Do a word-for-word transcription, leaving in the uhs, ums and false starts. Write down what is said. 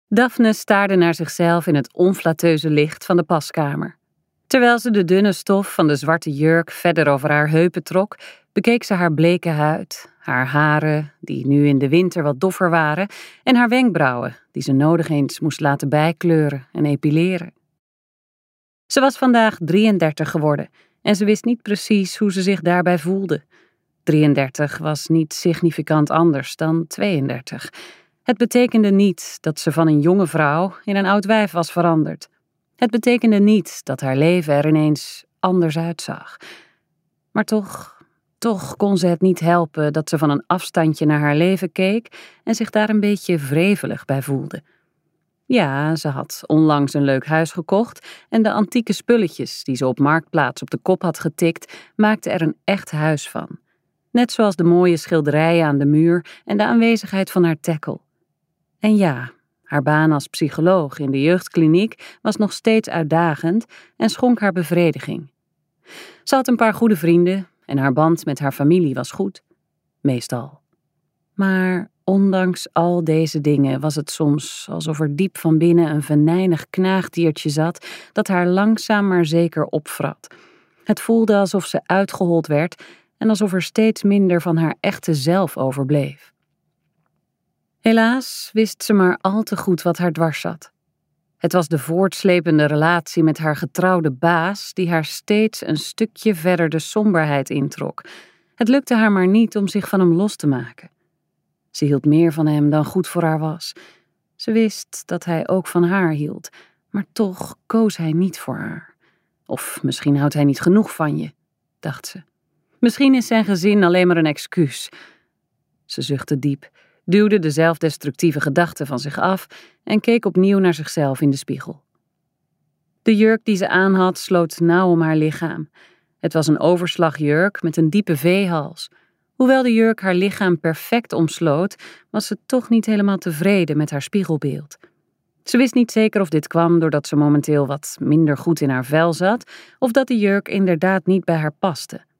Daphne staarde naar zichzelf in het onflatteuze licht van de paskamer. Terwijl ze de dunne stof van de zwarte jurk verder over haar heupen trok, bekeek ze haar bleke huid, haar haren, die nu in de winter wat doffer waren, en haar wenkbrauwen, die ze nodig eens moest laten bijkleuren en epileren. Ze was vandaag drieëndertig geworden en ze wist niet precies hoe ze zich daarbij voelde. drieëndertig was niet significant anders dan tweeëndertig. Het betekende niet dat ze van een jonge vrouw in een oud wijf was veranderd. Het betekende niet dat haar leven er ineens anders uitzag. Maar toch, toch kon ze het niet helpen dat ze van een afstandje naar haar leven keek en zich daar een beetje wrevelig bij voelde. Ja, ze had onlangs een leuk huis gekocht en de antieke spulletjes die ze op Marktplaats op de kop had getikt, maakten er een echt huis van. Net zoals de mooie schilderijen aan de muur en de aanwezigheid van haar tackle. En ja, haar baan als psycholoog in de jeugdkliniek was nog steeds uitdagend en schonk haar bevrediging. Ze had een paar goede vrienden en haar band met haar familie was goed. Meestal. Maar ondanks al deze dingen was het soms alsof er diep van binnen een venijnig knaagdiertje zat dat haar langzaam maar zeker opvrat. Het voelde alsof ze uitgehold werd en alsof er steeds minder van haar echte zelf overbleef. Helaas wist ze maar al te goed wat haar dwars zat. Het was de voortslepende relatie met haar getrouwde baas die haar steeds een stukje verder de somberheid introk. Het lukte haar maar niet om zich van hem los te maken. Ze hield meer van hem dan goed voor haar was. Ze wist dat hij ook van haar hield, maar toch koos hij niet voor haar. Of misschien houdt hij niet genoeg van je, dacht ze. Misschien is zijn gezin alleen maar een excuus. Ze zuchtte diep, duwde de zelfdestructieve gedachten van zich af en keek opnieuw naar zichzelf in de spiegel. De jurk die ze aan had sloot nauw om haar lichaam. Het was een overslagjurk met een diepe V-hals. Hoewel de jurk haar lichaam perfect omsloot, was ze toch niet helemaal tevreden met haar spiegelbeeld. Ze wist niet zeker of dit kwam doordat ze momenteel wat minder goed in haar vel zat, of dat de jurk inderdaad niet bij haar paste.